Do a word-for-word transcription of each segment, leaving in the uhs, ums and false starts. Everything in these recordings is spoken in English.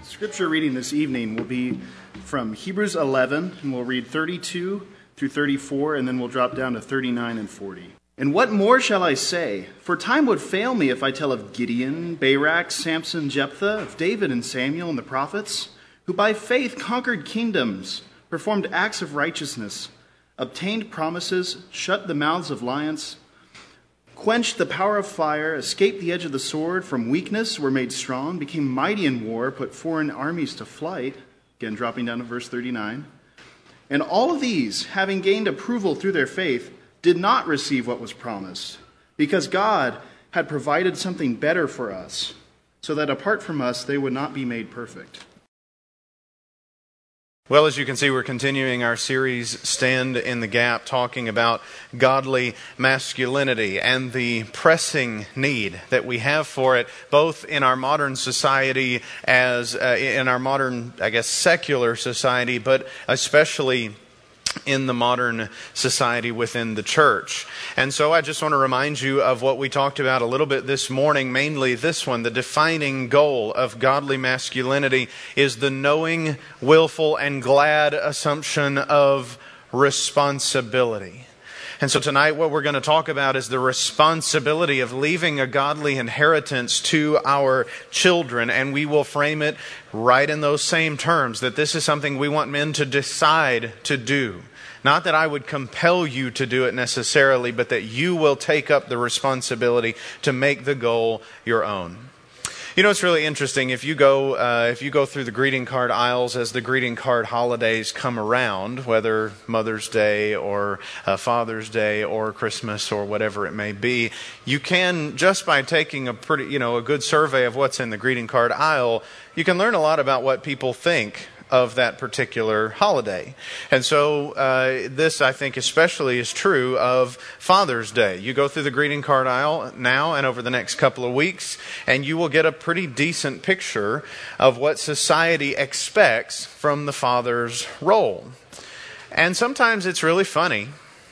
Scripture reading this evening will be from Hebrews eleven, and we'll read thirty-two through thirty-four, and then we'll drop down to thirty-nine and forty. And what more shall I say? For time would fail me if I tell of Gideon, Barak, Samson, Jephthah, of David and Samuel and the prophets, who by faith conquered kingdoms, performed acts of righteousness, obtained promises, shut the mouths of lions, quenched the power of fire, escaped the edge of the sword, from weakness were made strong, became mighty in war, put foreign armies to flight. Again, dropping down to verse thirty-nine. And all of these, having gained approval through their faith, did not receive what was promised, because God had provided something better for us, so that apart from us they would not be made perfect. Well, as you can see, we're continuing our series, Stand in the Gap, talking about godly masculinity and the pressing need that we have for it, both in our modern society, as uh, in our modern, I guess, secular society, but especially in the modern society within the church. And so I just want to remind you of what we talked about a little bit this morning, mainly this one. The defining goal of godly masculinity is the knowing, willful, and glad assumption of responsibility. And so tonight what we're going to talk about is the responsibility of leaving a godly inheritance to our children. And we will frame it right in those same terms, that this is something we want men to decide to do. Not that I would compel you to do it necessarily, but that you will take up the responsibility to make the goal your own. You know, it's really interesting. If you go uh, if you go through the greeting card aisles as the greeting card holidays come around, whether Mother's Day or uh, Father's Day or Christmas or whatever it may be, you can, just by taking a pretty, you know, a good survey of what's in the greeting card aisle, you can learn a lot about what people think of that particular holiday. And so uh, this, I think, especially is true of Father's Day. You go through the greeting card aisle now and over the next couple of weeks, and you will get a pretty decent picture of what society expects from the father's role. And sometimes it's really funny,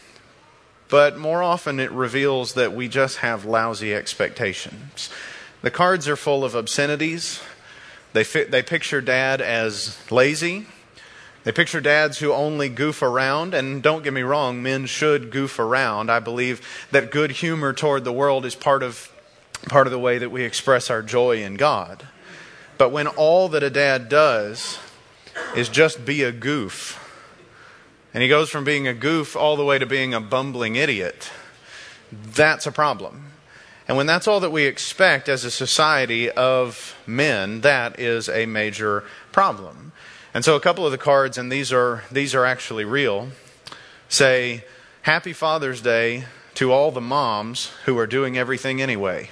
but more often it reveals that we just have lousy expectations. The cards are full of obscenities. They fi- they picture dad as lazy. They picture dads who only goof around. And don't get me wrong, men should goof around. I believe that good humor toward the world is part of part of the way that we express our joy in God. But when all that a dad does is just be a goof, and he goes from being a goof all the way to being a bumbling idiot, that's a problem. And when that's all that we expect as a society of men, that is a major problem. And so a couple of the cards, and these are these are actually real, say, Happy Father's Day to all the moms who are doing everything anyway.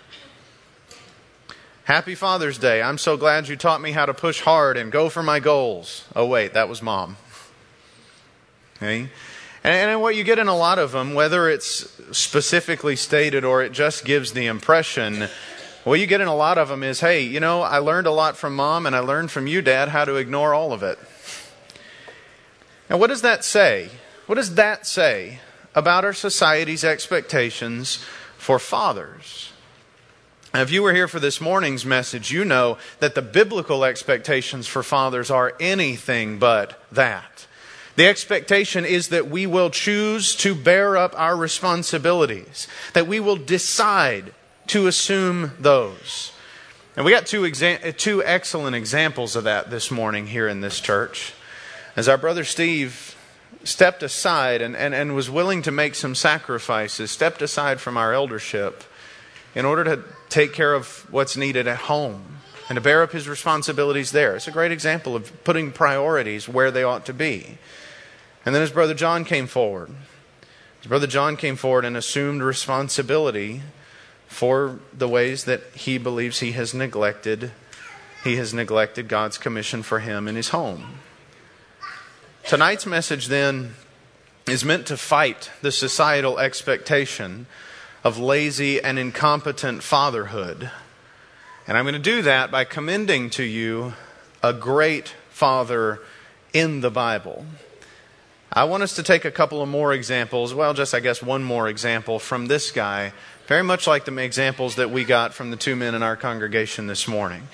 Happy Father's Day. I'm so glad you taught me how to push hard and go for my goals. Oh, wait, that was mom. Okay? And what you get in a lot of them, whether it's specifically stated or it just gives the impression, what you get in a lot of them is, hey, you know, I learned a lot from mom and I learned from you, dad, how to ignore all of it. Now, what does that say? What does that say about our society's expectations for fathers? Now, if you were here for this morning's message, you know that the biblical expectations for fathers are anything but that. The expectation is that we will choose to bear up our responsibilities, that we will decide to assume those. And we got two exa- two excellent examples of that this morning here in this church. As our brother Steve stepped aside and, and, and was willing to make some sacrifices, stepped aside from our eldership in order to take care of what's needed at home and to bear up his responsibilities there. It's a great example of putting priorities where they ought to be. And then his brother John came forward. His brother John came forward and assumed responsibility for the ways that he believes he has neglected. He has neglected God's commission for him in his home. Tonight's message then is meant to fight the societal expectation of lazy and incompetent fatherhood. And I'm going to do that by commending to you a great father in the Bible. I want us to take a couple of more examples, well, just I guess one more example from this guy, very much like the examples that we got from the two men in our congregation this morning.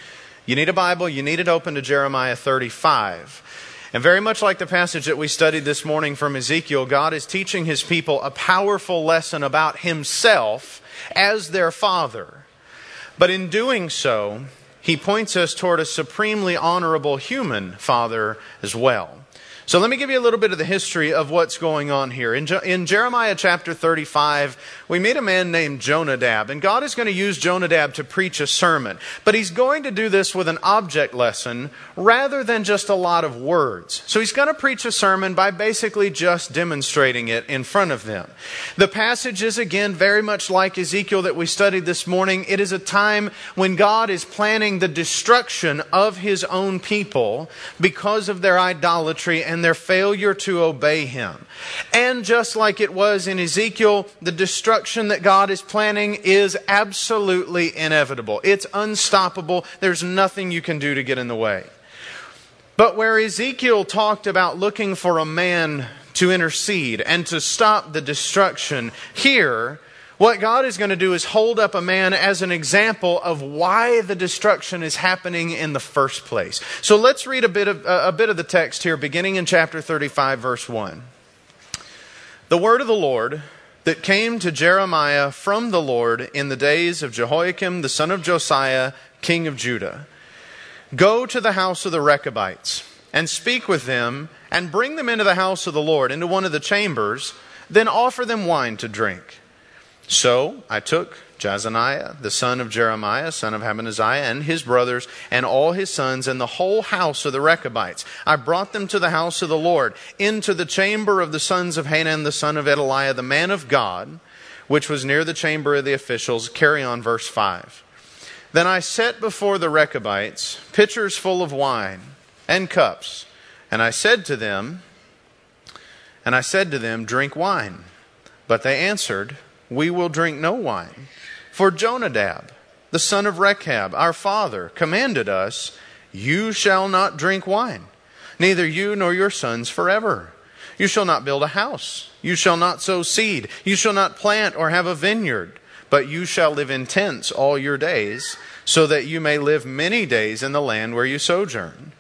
you need a Bible, you need it open to Jeremiah thirty-five. And very much like the passage that we studied this morning from Ezekiel, God is teaching His people a powerful lesson about Himself as their Father. But in doing so, He points us toward a supremely honorable human Father as well. So let me give you a little bit of the history of what's going on here. In, Je- in Jeremiah chapter thirty-five, we meet a man named Jonadab. And God is going to use Jonadab to preach a sermon. But He's going to do this with an object lesson rather than just a lot of words. So He's going to preach a sermon by basically just demonstrating it in front of them. The passage is again very much like Ezekiel that we studied this morning. It is a time when God is planning the destruction of His own people because of their idolatry and their failure to obey Him. And just like it was in Ezekiel, the destruction that God is planning is absolutely inevitable. It's unstoppable. There's nothing you can do to get in the way. But where Ezekiel talked about looking for a man to intercede and to stop the destruction, here, what God is going to do is hold up a man as an example of why the destruction is happening in the first place. So let's read a bit of uh, a bit of the text here, beginning in chapter thirty-five, verse one. The word of the Lord that came to Jeremiah from the Lord in the days of Jehoiakim, the son of Josiah, king of Judah. Go to the house of the Rechabites and speak with them and bring them into the house of the Lord, into one of the chambers, then offer them wine to drink. So I took Jazaniah, the son of Jeremiah, son of Habaneziah, and his brothers, and all his sons, and the whole house of the Rechabites. I brought them to the house of the Lord, into the chamber of the sons of Hanan, the son of Edaliah, the man of God, which was near the chamber of the officials. Carry on, verse five. Then I set before the Rechabites pitchers full of wine and cups, and I said to them, and I said to them, drink wine. But they answered, we will drink no wine. For Jonadab, the son of Rechab, our father, commanded us, you shall not drink wine, neither you nor your sons forever. You shall not build a house. You shall not sow seed. You shall not plant or have a vineyard. But you shall live in tents all your days, so that you may live many days in the land where you sojourn.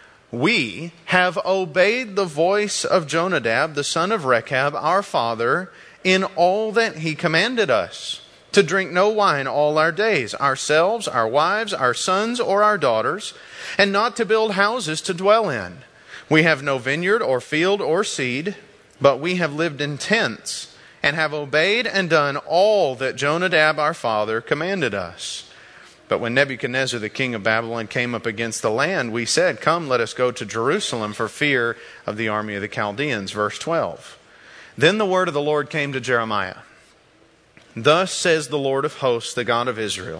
We have obeyed the voice of Jonadab, the son of Rechab, our father, in all that he commanded us, to drink no wine all our days, ourselves, our wives, our sons, or our daughters, and not to build houses to dwell in. We have no vineyard or field or seed, but we have lived in tents, and have obeyed and done all that Jonadab our father commanded us. But when Nebuchadnezzar the king of Babylon came up against the land, we said, come, let us go to Jerusalem for fear of the army of the Chaldeans. Verse twelve. Then the word of the Lord came to Jeremiah. Thus says the Lord of hosts, the God of Israel,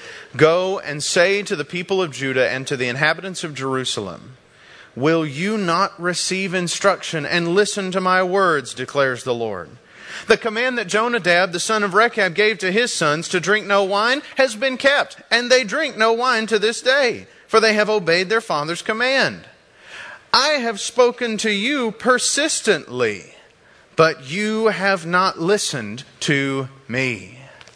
go and say to the people of Judah and to the inhabitants of Jerusalem, will you not receive instruction and listen to my words, declares the Lord. The command that Jonadab, the son of Rechab, gave to his sons to drink no wine has been kept, and they drink no wine to this day, for they have obeyed their father's command. I have spoken to you persistently, but you have not listened to me.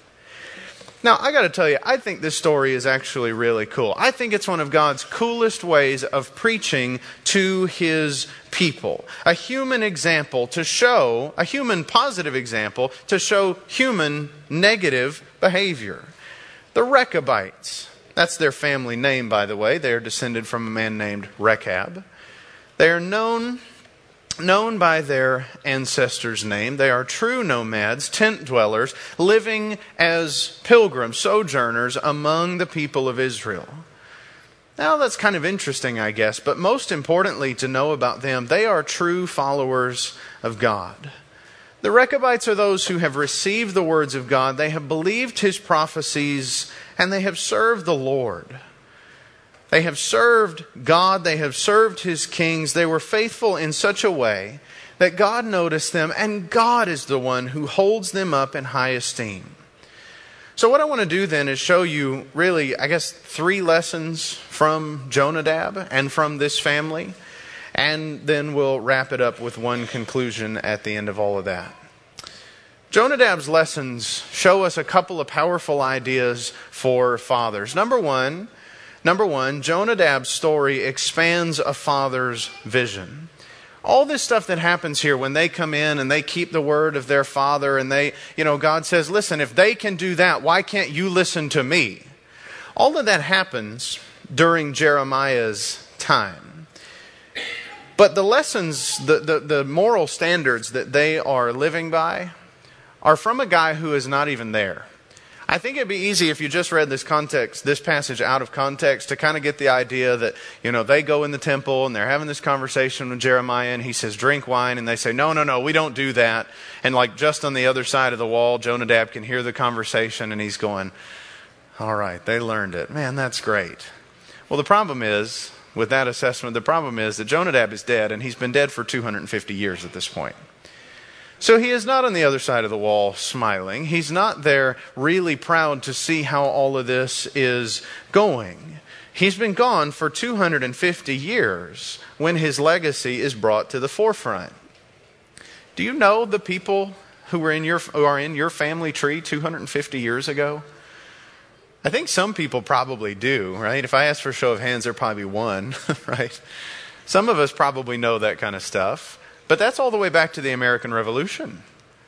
Now, I got to tell you, I think this story is actually really cool. I think it's one of God's coolest ways of preaching to His people. A human example to show, a human positive example to show human negative behavior. The Rechabites, that's their family name, by the way. They are descended from a man named Rechab. They are known... Known by their ancestors' name. They are true nomads, tent dwellers, living as pilgrims, sojourners among the people of Israel. Now that's kind of interesting, I guess, but most importantly to know about them, they are true followers of God. The Rechabites are those who have received the words of God, they have believed His prophecies, and they have served the Lord. They have served God, they have served His kings, they were faithful in such a way that God noticed them, and God is the one who holds them up in high esteem. So what I want to do then is show you really, I guess, three lessons from Jonadab and from this family, and then we'll wrap it up with one conclusion at the end of all of that. Jonadab's lessons show us a couple of powerful ideas for fathers. Number one, Number one, Jonadab's story expands a father's vision. All this stuff that happens here when they come in and they keep the word of their father and they, you know, God says, listen, if they can do that, why can't you listen to me? All of that happens during Jeremiah's time. But the lessons, the, the, the moral standards that they are living by are from a guy who is not even there. I think it'd be easy if you just read this context, this passage out of context, to kind of get the idea that, you know, they go in the temple and they're having this conversation with Jeremiah and he says, drink wine. And they say, no, no, no, we don't do that. And like just on the other side of the wall, Jonadab can hear the conversation and he's going, all right, they learned it. Man, that's great. Well, the problem is, with that assessment, the problem is that Jonadab is dead and he's been dead for two hundred fifty years at this point. So he is not on the other side of the wall smiling. He's not there really proud to see how all of this is going. He's been gone for two hundred fifty years when his legacy is brought to the forefront. Do you know the people who were in your who are in your family tree two hundred fifty years ago? I think some people probably do, right? If I ask for a show of hands, there'd probably be one, right? Some of us probably know that kind of stuff. But that's all the way back to the American Revolution.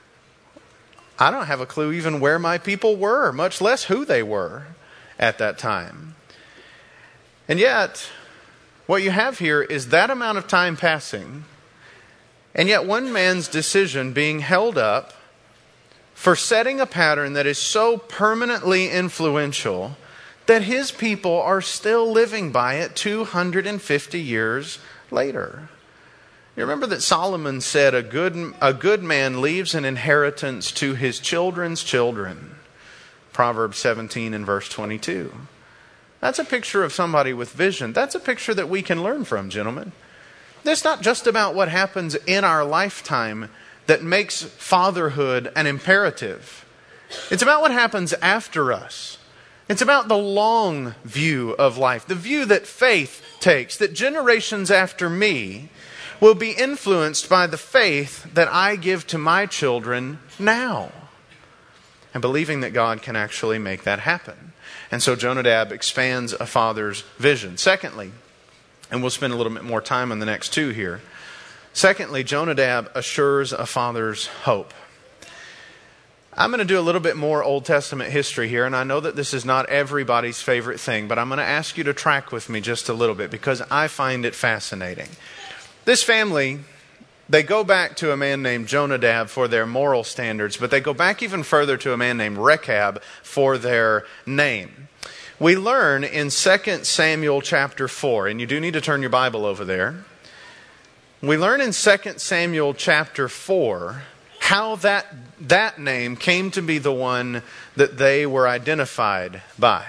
I don't have a clue even where my people were, much less who they were at that time. And yet, what you have here is that amount of time passing, and yet one man's decision being held up for setting a pattern that is so permanently influential that his people are still living by it two hundred fifty years later. You remember that Solomon said a good, a good man leaves an inheritance to his children's children. Proverbs seventeen and verse twenty-two. That's a picture of somebody with vision. That's a picture that we can learn from, gentlemen. It's not just about what happens in our lifetime that makes fatherhood an imperative. It's about what happens after us. It's about the long view of life, the view that faith takes, that generations after me will be influenced by the faith that I give to my children now. And believing that God can actually make that happen. And so Jonadab expands a father's vision. Secondly, and we'll spend a little bit more time on the next two here. Secondly, Jonadab assures a father's hope. I'm going to do a little bit more Old Testament history here, and I know that this is not everybody's favorite thing, but I'm going to ask you to track with me just a little bit because I find it fascinating. This family, they go back to a man named Jonadab for their moral standards, but they go back even further to a man named Rechab for their name. We learn in Second Samuel chapter four, and you do need to turn your Bible over there. We learn in Second Samuel chapter four how that, that name came to be the one that they were identified by.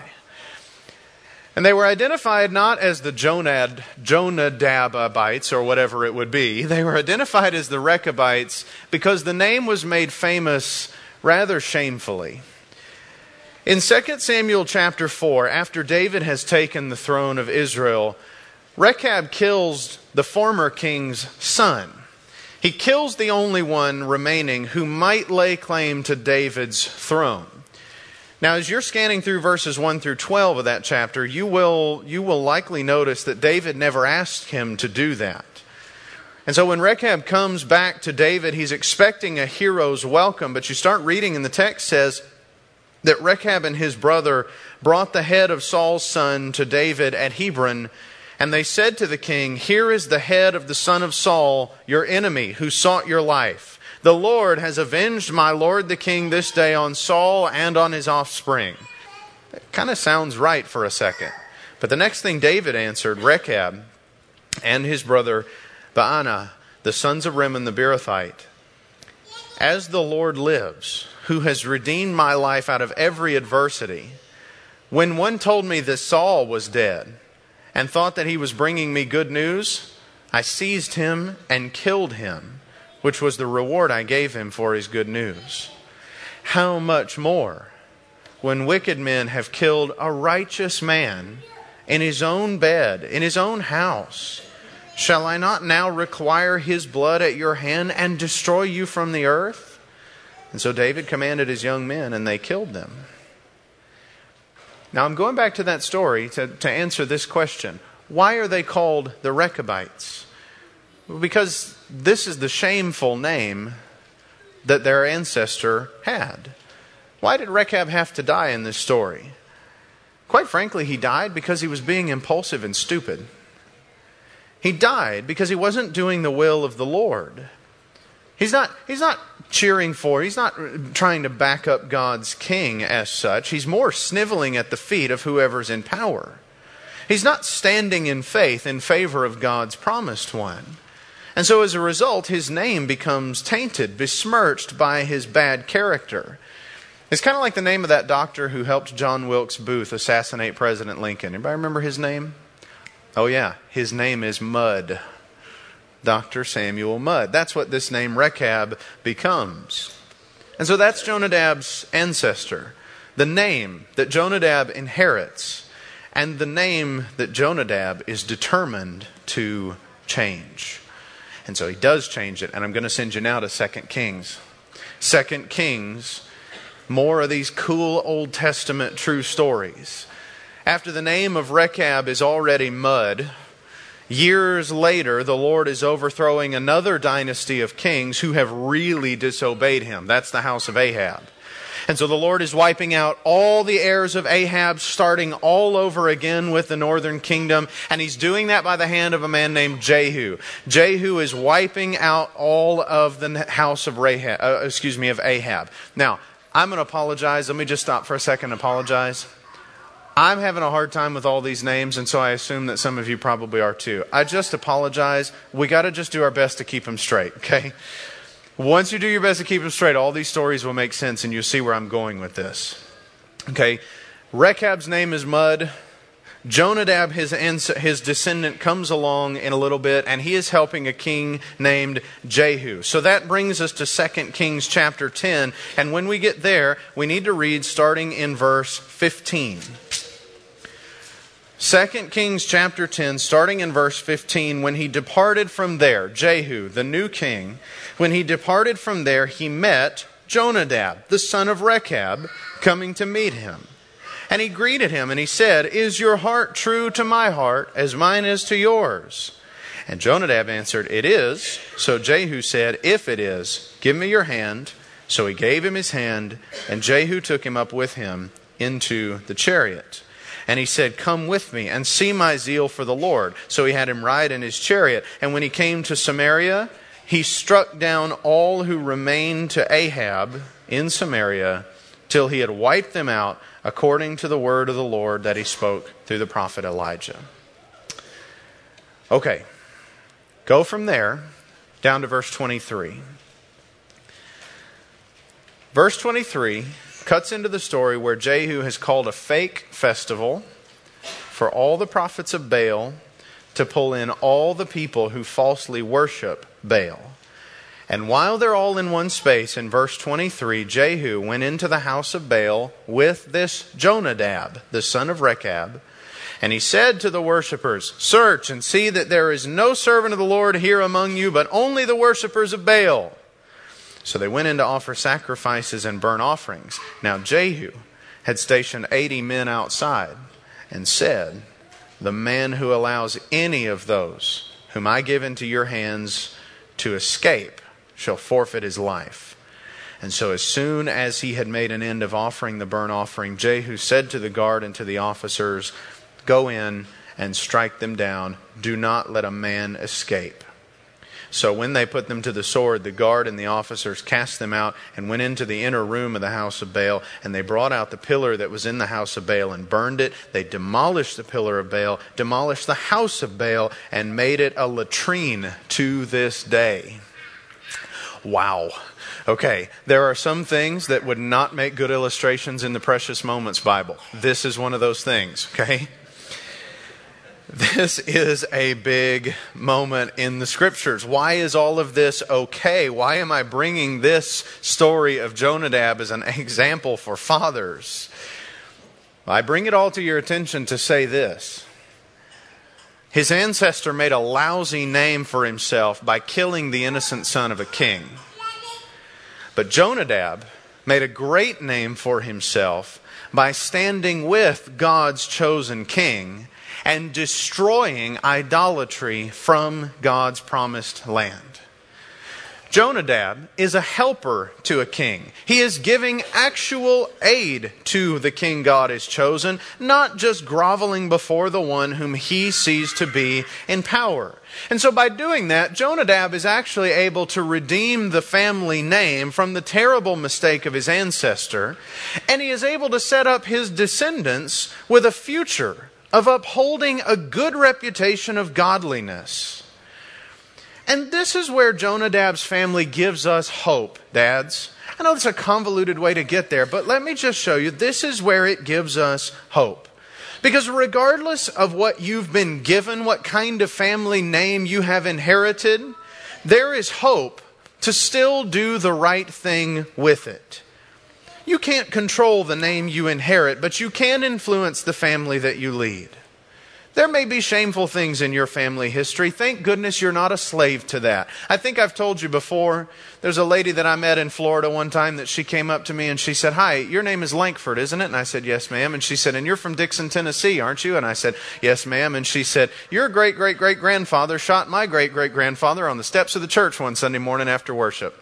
And they were identified not as the Jonad, Jonadabites or whatever it would be. They were identified as the Rechabites because the name was made famous rather shamefully. In Second Samuel chapter four, after David has taken the throne of Israel, Rechab kills the former king's son. He kills the only one remaining who might lay claim to David's throne. Now, as you're scanning through verses one through twelve of that chapter, you will, you will likely notice that David never asked him to do that. And so when Rechab comes back to David, he's expecting a hero's welcome. But you start reading and the text says that Rechab and his brother brought the head of Saul's son to David at Hebron. And they said to the king, "Here is the head of the son of Saul, your enemy, who sought your life. The Lord has avenged my lord the king this day on Saul and on his offspring." It kind of sounds right for a second. But the next thing David answered, Rechab and his brother Baanah, the sons of Rimmon the Beerothite, "As the Lord lives, who has redeemed my life out of every adversity, when one told me that Saul was dead and thought that he was bringing me good news, I seized him and killed him, which was the reward I gave him for his good news. How much more when wicked men have killed a righteous man in his own bed, in his own house? Shall I not now require his blood at your hand and destroy you from the earth?" And so David commanded his young men, and they killed them. Now I'm going back to that story to, to answer this question. Why are they called the Rechabites? Because this is the shameful name that their ancestor had. Why did Rechab have to die in this story? Quite frankly, he died because he was being impulsive and stupid. He died because he wasn't doing the will of the Lord. He's not, he's not cheering for, he's not trying to back up God's king as such. He's more sniveling at the feet of whoever's in power. He's not standing in faith in favor of God's promised one. And so as a result, his name becomes tainted, besmirched by his bad character. It's kind of like the name of that doctor who helped John Wilkes Booth assassinate President Lincoln. Anybody remember his name? Oh yeah, his name is Mudd. Doctor Samuel Mudd. That's what this name Rechab becomes. And so that's Jonadab's ancestor. The name that Jonadab inherits, and the name that Jonadab is determined to change. And so he does change it, and I'm going to send you now to Second Kings. Second Kings, more of these cool Old Testament true stories. After the name of Rechab is already Mudd, years later, the Lord is overthrowing another dynasty of kings who have really disobeyed Him. That's the house of Ahab. And so the Lord is wiping out all the heirs of Ahab, starting all over again with the northern kingdom. And He's doing that by the hand of a man named Jehu. Jehu is wiping out all of the house of Rahab, uh, excuse me, of Ahab. Now, I'm going to apologize. Let me just stop for a second and apologize. I'm having a hard time with all these names, and so I assume that some of you probably are too. I just apologize. We got to just do our best to keep them straight, okay? Once you do your best to keep them straight, all these stories will make sense, and you'll see where I'm going with this. Okay, Rechab's name is Mudd. Jonadab, his, his descendant, comes along in a little bit, and he is helping a king named Jehu. So that brings us to Second Kings chapter ten, and when we get there, we need to read starting in verse fifteen. Second Kings chapter ten, starting in verse fifteen, when he departed from there, Jehu, the new king, when he departed from there, he met Jonadab, the son of Rechab, coming to meet him. And he greeted him, and he said, "Is your heart true to my heart, as mine is to yours?" And Jonadab answered, "It is." So Jehu said, "If it is, give me your hand." So he gave him his hand, and Jehu took him up with him into the chariot. And he said, "Come with me and see my zeal for the Lord." So he had him ride in his chariot. And when he came to Samaria, he struck down all who remained to Ahab in Samaria till he had wiped them out, according to the word of the Lord that he spoke through the prophet Elijah. Okay, go from there down to verse twenty-three. Verse twenty-three cuts into the story where Jehu has called a fake festival for all the prophets of Baal to pull in all the people who falsely worship Baal. And while they're all in one space, in verse twenty-three, Jehu went into the house of Baal with this Jonadab, the son of Rechab, and he said to the worshippers, "Search and see that there is no servant of the Lord here among you, but only the worshippers of Baal." So they went in to offer sacrifices and burnt offerings. Now Jehu had stationed eighty men outside and said, "The man who allows any of those whom I give into your hands to escape shall forfeit his life." And so as soon as he had made an end of offering the burnt offering, Jehu said to the guard and to the officers, "Go in and strike them down. Do not let a man escape." So when they put them to the sword, the guard and the officers cast them out and went into the inner room of the house of Baal. And they brought out the pillar that was in the house of Baal and burned it. They demolished the pillar of Baal, demolished the house of Baal, and made it a latrine to this day. Wow. Okay, there are some things that would not make good illustrations in the Precious Moments Bible. This is one of those things, okay? This is a big moment in the Scriptures. Why is all of this okay? Why am I bringing this story of Jonadab as an example for fathers? I bring it all to your attention to say this. His ancestor made a lousy name for himself by killing the innocent son of a king. But Jonadab made a great name for himself by standing with God's chosen king and destroying idolatry from God's promised land. Jonadab is a helper to a king. He is giving actual aid to the king God has chosen, not just groveling before the one whom he sees to be in power. And so by doing that, Jonadab is actually able to redeem the family name from the terrible mistake of his ancestor, and he is able to set up his descendants with a future of upholding a good reputation of godliness. And this is where Jonadab's family gives us hope, dads. I know it's a convoluted way to get there, but let me just show you, this is where it gives us hope. Because regardless of what you've been given, what kind of family name you have inherited, there is hope to still do the right thing with it. You can't control the name you inherit, but you can influence the family that you lead. There may be shameful things in your family history. Thank goodness you're not a slave to that. I think I've told you before, there's a lady that I met in Florida one time that she came up to me and she said, "Hi, your name is Lankford, isn't it?" And I said, "Yes, ma'am." And she said, "And you're from Dixon, Tennessee, aren't you?" And I said, "Yes, ma'am." And she said, "Your great-great-great-grandfather shot my great-great-grandfather on the steps of the church one Sunday morning after worship."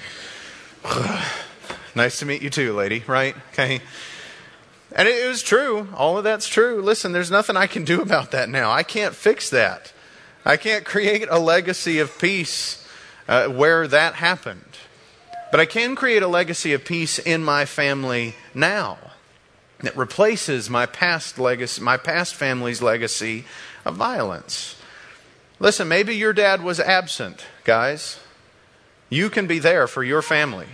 Nice to meet you too, lady, right? Okay. And it was true. All of that's true. Listen, there's nothing I can do about that now. I can't fix that. I can't create a legacy of peace uh, where that happened. But I can create a legacy of peace in my family now that replaces my past legacy, my past family's legacy of violence. Listen, maybe your dad was absent, guys. You can be there for your family.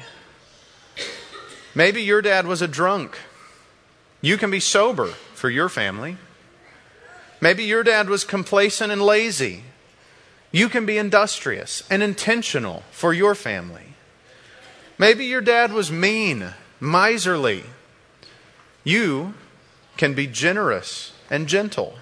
Maybe your dad was a drunk. You can be sober for your family. Maybe your dad was complacent and lazy. You can be industrious and intentional for your family. Maybe your dad was mean, miserly. You can be generous and gentle.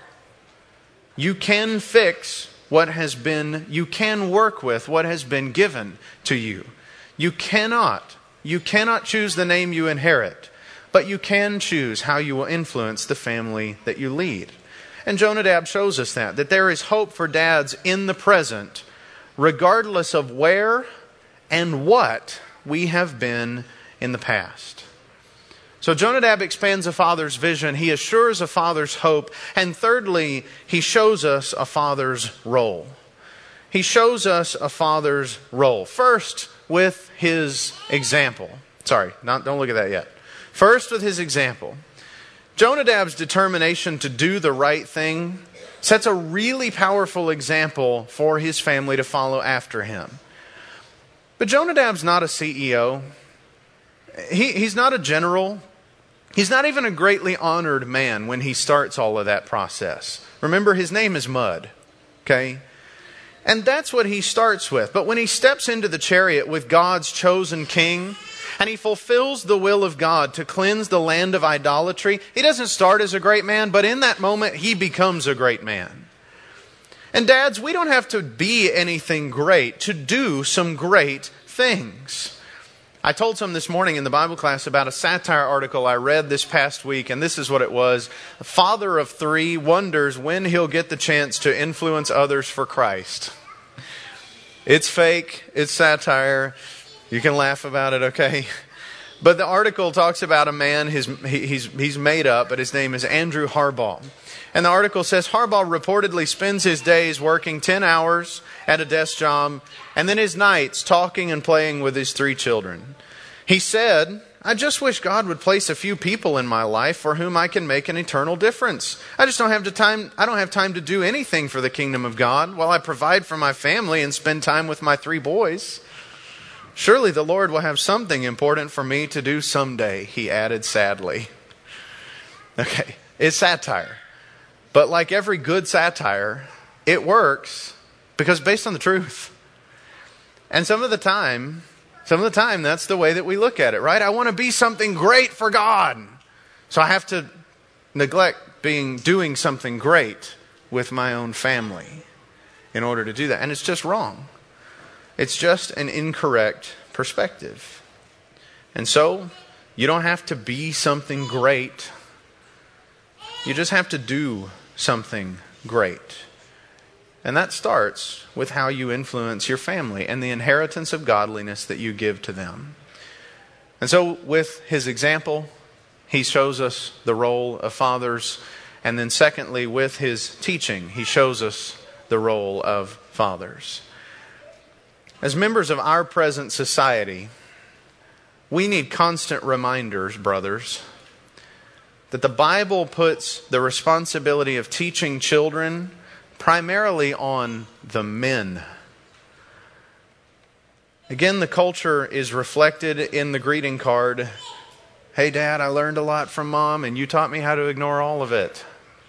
You can fix what has been, you can work with what has been given to you. You cannot, you cannot choose the name you inherit. But you can choose how you will influence the family that you lead. And Jonadab shows us that, that there is hope for dads in the present, regardless of where and what we have been in the past. So Jonadab expands a father's vision. He assures a father's hope. And thirdly, he shows us a father's role. He shows us a father's role. First, with his example. Sorry, not, don't look at that yet. First, with his example. Jonadab's determination to do the right thing sets a really powerful example for his family to follow after him. But Jonadab's not a C E O. He, he's not a general. He's not even a greatly honored man when he starts all of that process. Remember, his name is Mud. Okay? And that's what he starts with. But when he steps into the chariot with God's chosen king, and he fulfills the will of God to cleanse the land of idolatry, he doesn't start as a great man, but in that moment, he becomes a great man. And dads, we don't have to be anything great to do some great things. I told some this morning in the Bible class about a satire article I read this past week, and this is what it was. A father of three wonders when he'll get the chance to influence others for Christ. It's fake, it's satire. You can laugh about it, okay? But the article talks about a man his, he's, he's made up, but his name is Andrew Harbaugh. And the article says Harbaugh reportedly spends his days working ten hours at a desk job and then his nights talking and playing with his three children. He said, "I just wish God would place a few people in my life for whom I can make an eternal difference. I just don't have the time, I don't have time to do anything for the kingdom of God while I provide for my family and spend time with my three boys. Surely the Lord will have something important for me to do someday," he added sadly. Okay, it's satire. But like every good satire, it works because it's based on the truth. And some of the time, some of the time that's the way that we look at it, right? I want to be something great for God. So I have to neglect being doing something great with my own family in order to do that. And it's just wrong. It's just an incorrect perspective. And so, You don't have to be something great. You just have to do something great. And that starts with how you influence your family and the inheritance of godliness that you give to them. And so with his example, he shows us the role of fathers. And then secondly, with his teaching, he shows us the role of fathers. As members of our present society, we need constant reminders, brothers, that the Bible puts the responsibility of teaching children primarily on the men. Again, the culture is reflected in the greeting card. Hey, Dad, I learned a lot from Mom, and you taught me how to ignore all of it.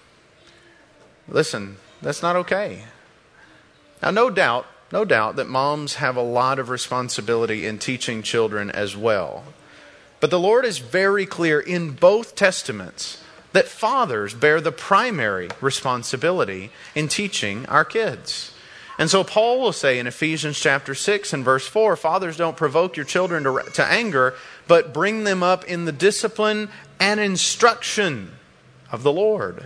Listen, that's not okay. Now, no doubt, no doubt that moms have a lot of responsibility in teaching children as well. But the Lord is very clear in both Testaments that fathers bear the primary responsibility in teaching our kids. And so Paul will say in Ephesians chapter six and verse four, fathers, don't provoke your children to, to anger, but bring them up in the discipline and instruction of the Lord.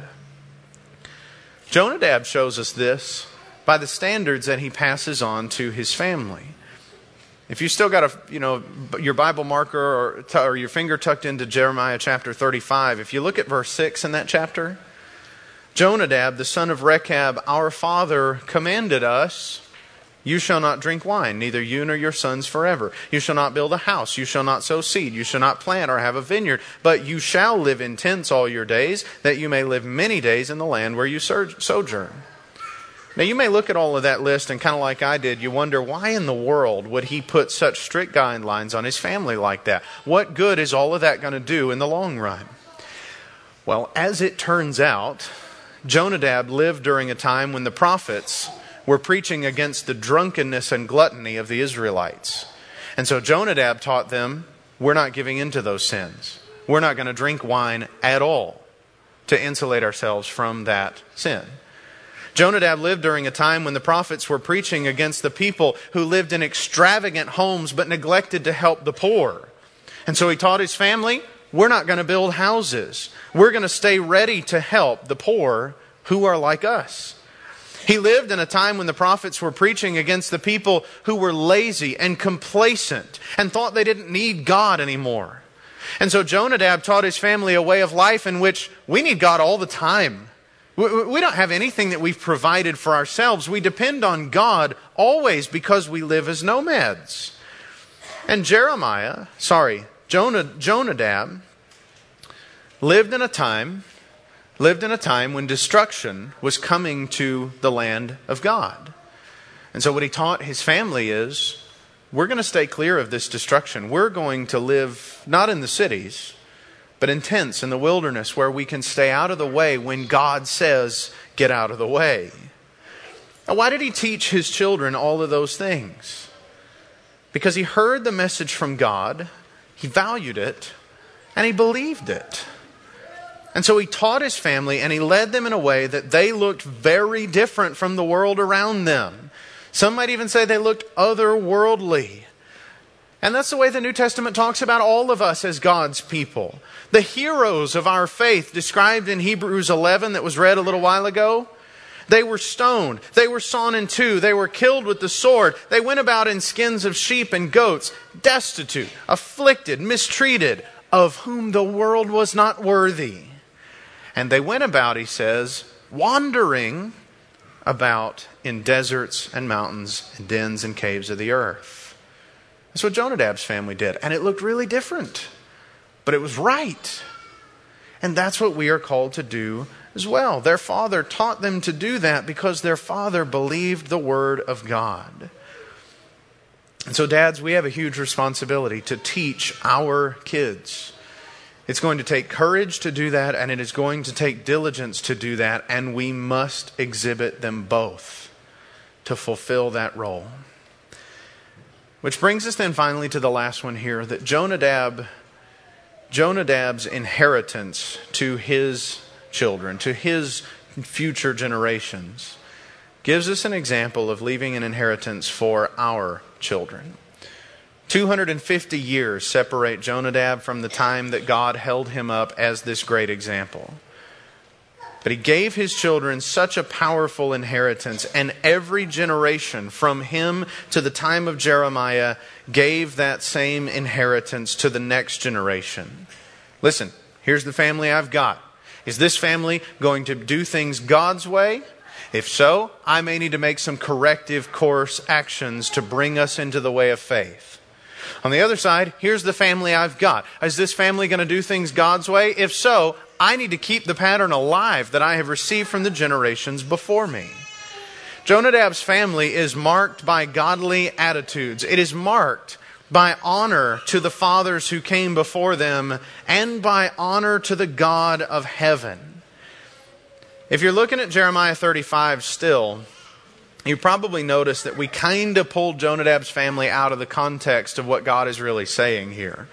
Jonadab shows us this by the standards that he passes on to his family. If you still got a, you know, your Bible marker or, or your finger tucked into Jeremiah chapter thirty-five, if you look at verse six in that chapter, Jonadab, the son of Rechab, our father, commanded us, you shall not drink wine, neither you nor your sons forever. You shall not build a house, you shall not sow seed, you shall not plant or have a vineyard, but you shall live in tents all your days, that you may live many days in the land where you sojourn. Now you may look at all of that list and kind of like I did, you wonder why in the world would he put such strict guidelines on his family like that? What good is all of that going to do in the long run? Well, as it turns out, Jonadab lived during a time when the prophets were preaching against the drunkenness and gluttony of the Israelites. And so Jonadab taught them, we're not giving in to those sins. We're not going to drink wine at all to insulate ourselves from that sin. Jonadab lived during a time when the prophets were preaching against the people who lived in extravagant homes but neglected to help the poor. And so he taught his family, we're not going to build houses. We're going to stay ready to help the poor who are like us. He lived in a time when the prophets were preaching against the people who were lazy and complacent and thought they didn't need God anymore. And so Jonadab taught his family a way of life in which we need God all the time. We don't have anything that we've provided for ourselves. We depend on God always because we live as nomads. And Jeremiah, sorry, Jonadab lived in a time, lived in a time when destruction was coming to the land of God. And so what he taught his family is, we're going to stay clear of this destruction. We're going to live not in the cities, but in tents in the wilderness where we can stay out of the way when God says, get out of the way. Now, why did he teach his children all of those things? Because he heard the message from God, he valued it, and he believed it. And so he taught his family and he led them in a way that they looked very different from the world around them. Some might even say they looked otherworldly. And that's the way the New Testament talks about all of us as God's people. The heroes of our faith described in Hebrews eleven that was read a little while ago, they were stoned, they were sawn in two, they were killed with the sword, they went about in skins of sheep and goats, destitute, afflicted, mistreated, of whom the world was not worthy. And they went about, he says, wandering about in deserts and mountains and dens and caves of the earth. That's what Jonadab's family did. And it looked really different. But it was right. And that's what we are called to do as well. Their father taught them to do that because their father believed the word of God. And so dads, we have a huge responsibility to teach our kids. It's going to take courage to do that, and it is going to take diligence to do that, and we must exhibit them both to fulfill that role. Which brings us then finally to the last one here, that Jonadab, Jonadab's inheritance to his children, to his future generations, gives us an example of leaving an inheritance for our children. two hundred fifty years separate Jonadab from the time that God held him up as this great example. But he gave his children such a powerful inheritance, and every generation from him to the time of Jeremiah gave that same inheritance to the next generation. Listen, here's the family I've got. Is this family going to do things God's way? If so, I may need to make some corrective course actions to bring us into the way of faith. On the other side, here's the family I've got. Is this family going to do things God's way? If so, I need to keep the pattern alive that I have received from the generations before me. Jonadab's family is marked by godly attitudes. It is marked by honor to the fathers who came before them and by honor to the God of heaven. If you're looking at Jeremiah thirty-five still, you probably notice that we kind of pulled Jonadab's family out of the context of what God is really saying here.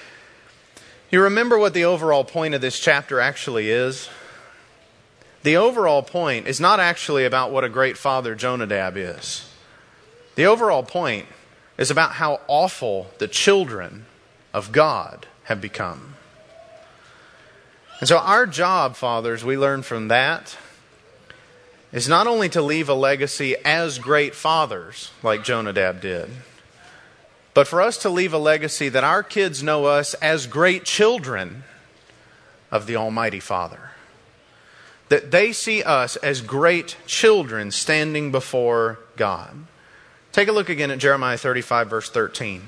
You remember what the overall point of this chapter actually is? The overall point is not actually about what a great father Jonadab is. The overall point is about how awful the children of God have become. And so our job, fathers, we learn from that, is not only to leave a legacy as great fathers, like Jonadab did, but for us to leave a legacy that our kids know us as great children of the Almighty Father. That they see us as great children standing before God. Take a look again at Jeremiah thirty-five, verse thirteen.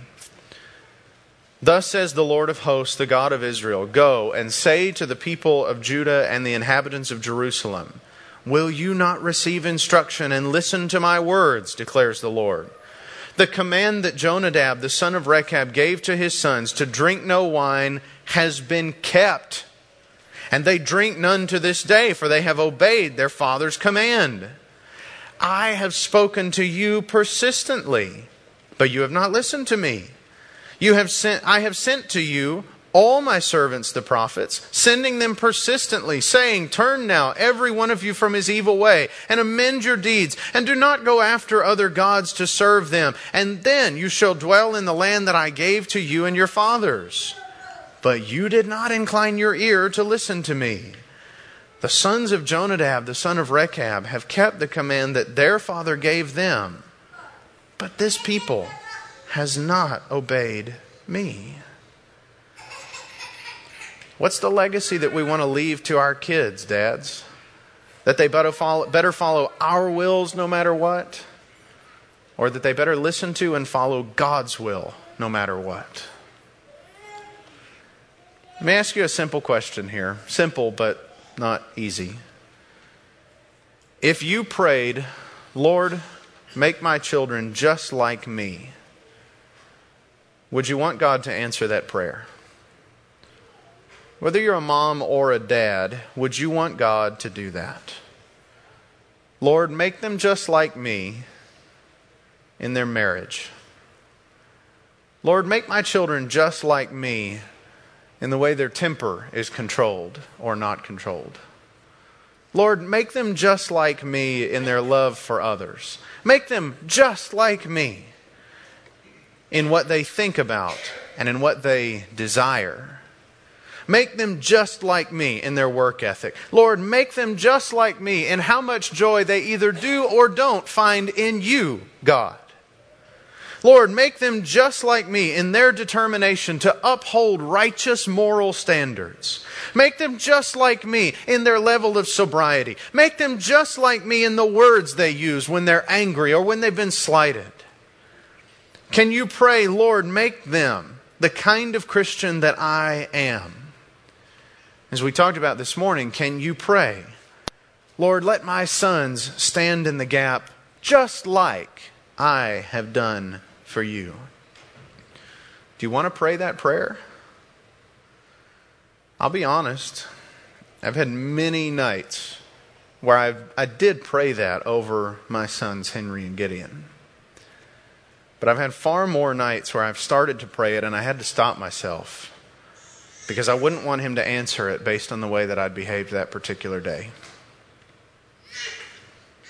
Thus says the Lord of hosts, the God of Israel, go and say to the people of Judah and the inhabitants of Jerusalem, will you not receive instruction and listen to my words, declares the Lord. The command that Jonadab, the son of Rechab, gave to his sons to drink no wine has been kept. And they drink none to this day, for they have obeyed their father's command. I have spoken to you persistently, but you have not listened to me. You have sent, I have sent to you all my servants the prophets, sending them persistently, saying, turn now every one of you from his evil way, and amend your deeds, and do not go after other gods to serve them. And then you shall dwell in the land that I gave to you and your fathers. But you did not incline your ear to listen to me. The sons of Jonadab, the son of Rechab, have kept the command that their father gave them. But this people has not obeyed me. What's the legacy that we want to leave to our kids, dads? That they better follow, better follow our wills no matter what? Or that they better listen to and follow God's will no matter what? Let me ask you a simple question here. Simple, but not easy. If you prayed, Lord, make my children just like me, would you want God to answer that prayer? Whether you're a mom or a dad, would you want God to do that? Lord, make them just like me in their marriage. Lord, make my children just like me in the way their temper is controlled or not controlled. Lord, make them just like me in their love for others. Make them just like me in what they think about and in what they desire. Make them just like me in their work ethic. Lord, make them just like me in how much joy they either do or don't find in you, God. Lord, make them just like me in their determination to uphold righteous moral standards. Make them just like me in their level of sobriety. Make them just like me in the words they use when they're angry or when they've been slighted. Can you pray, Lord, make them the kind of Christian that I am? As we talked about this morning, can you pray, Lord, let my sons stand in the gap just like I have done for you? Do you want to pray that prayer? I'll be honest. I've had many nights where I've, I did pray that over my sons, Henry and Gideon. But I've had far more nights where I've started to pray it and I had to stop myself because I wouldn't want him to answer it based on the way that I'd behaved that particular day.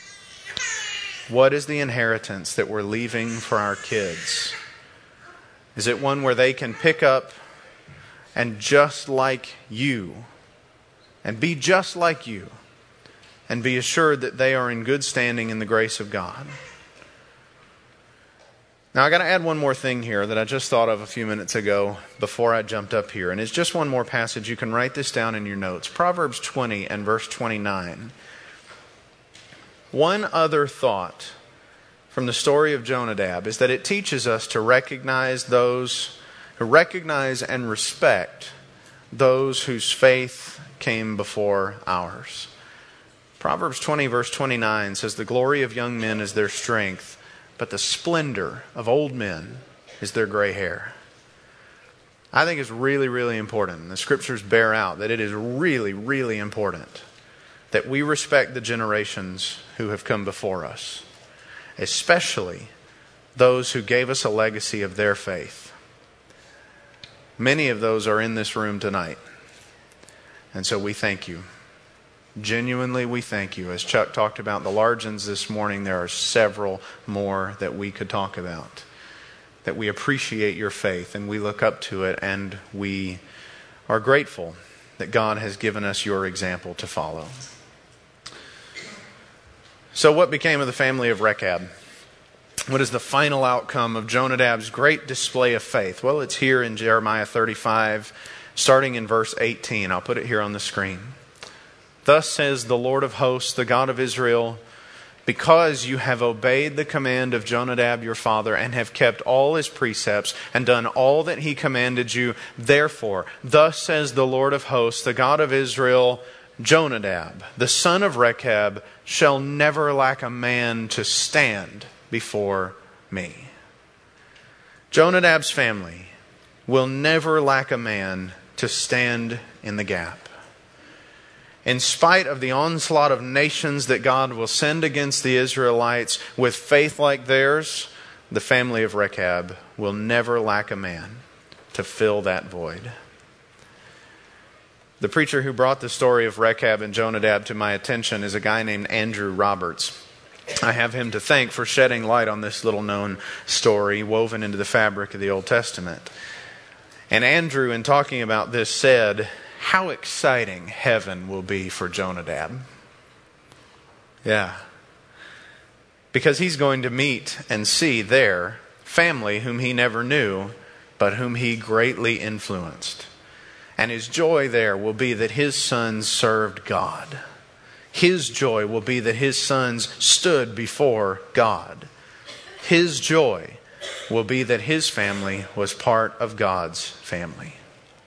What is the inheritance that we're leaving for our kids? Is it one where they can pick up and just like you, and be just like you, and be assured that they are in good standing in the grace of God? Now I got to add one more thing here that I just thought of a few minutes ago before I jumped up here. And it's just one more passage. You can write this down in your notes. Proverbs twenty and verse twenty-nine. One other thought from the story of Jonadab is that it teaches us to recognize those who recognize and respect those whose faith came before ours. Proverbs twenty verse twenty-nine says, "The glory of young men is their strength, but the splendor of old men is their gray hair." I think it's really, really important. The scriptures bear out that it is really, really important that we respect the generations who have come before us, especially those who gave us a legacy of their faith. Many of those are in this room tonight. And so we thank you. Genuinely, we thank you. As Chuck talked about the Largens this morning, there are several more that we could talk about. That we appreciate your faith and we look up to it, and we are grateful that God has given us your example to follow. So what became of the family of Rechab? What is the final outcome of Jonadab's great display of faith? Well, it's here in Jeremiah thirty-five, starting in verse eighteen. I'll put it here on the screen. "Thus says the Lord of hosts, the God of Israel, because you have obeyed the command of Jonadab your father and have kept all his precepts and done all that he commanded you, therefore, thus says the Lord of hosts, the God of Israel, Jonadab, the son of Rechab, shall never lack a man to stand before me." Jonadab's family will never lack a man to stand in the gap. In spite of the onslaught of nations that God will send against the Israelites with faith like theirs, the family of Rechab will never lack a man to fill that void. The preacher who brought the story of Rechab and Jonadab to my attention is a guy named Andrew Roberts. I have him to thank for shedding light on this little known story woven into the fabric of the Old Testament. And Andrew, in talking about this, said, "How exciting heaven will be for Jonadab." Yeah. Because he's going to meet and see there family whom he never knew, but whom he greatly influenced. And his joy there will be that his sons served God. His joy will be that his sons stood before God. His joy will be that his family was part of God's family.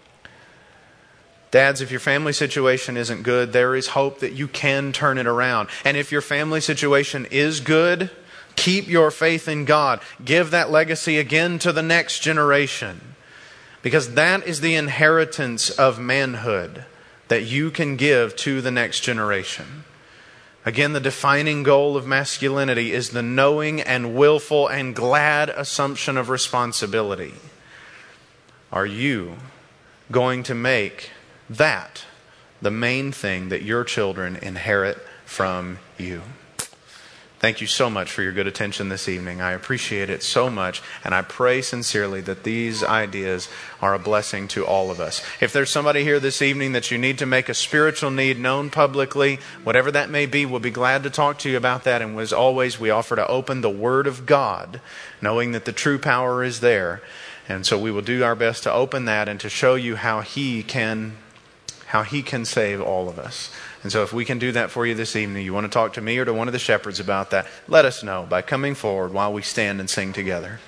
Dads, if your family situation isn't good, there is hope that you can turn it around. And if your family situation is good, keep your faith in God. Give that legacy again to the next generation. Because that is the inheritance of manhood that you can give to the next generation. Again, the defining goal of masculinity is the knowing and willful and glad assumption of responsibility. Are you going to make that the main thing that your children inherit from you? Thank you so much for your good attention this evening. I appreciate it so much, and I pray sincerely that these ideas are a blessing to all of us. If there's somebody here this evening that you need to make a spiritual need known publicly, whatever that may be, we'll be glad to talk to you about that. And as always, we offer to open the Word of God, knowing that the true power is there. And so we will do our best to open that and to show you how He can, how He can save all of us. And so if we can do that for you this evening, you want to talk to me or to one of the shepherds about that, let us know by coming forward while we stand and sing together.